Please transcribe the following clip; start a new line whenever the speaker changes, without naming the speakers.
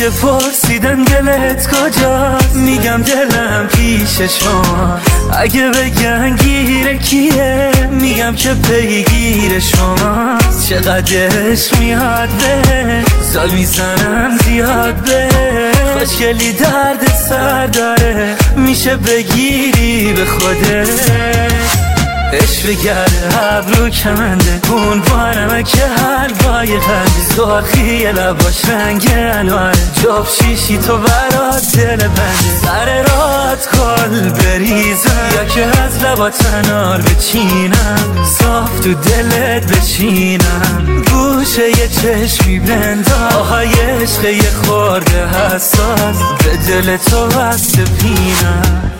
اگه پرسیدن دلت کجاست میگم دلم پیش شما. اگه بگن گیره کیه میگم که پیگیر شما. چقدرش میاد به زال میزنم زیاد به خوشگلی درد سر داره میشه بگیری به خوده. عشق گرده ابرو کمنده اون بارمه که حلوای خنده سرخی لباش رنگ انواره جاب شیشی تو برات دل بنده. سر رات کل بریزم یا که از لبات انار بچینم صاف تو دلت بچینم گوشه یه چشمی بنداز آهای عشق یه خورده حساس به دل تو بسته پینم.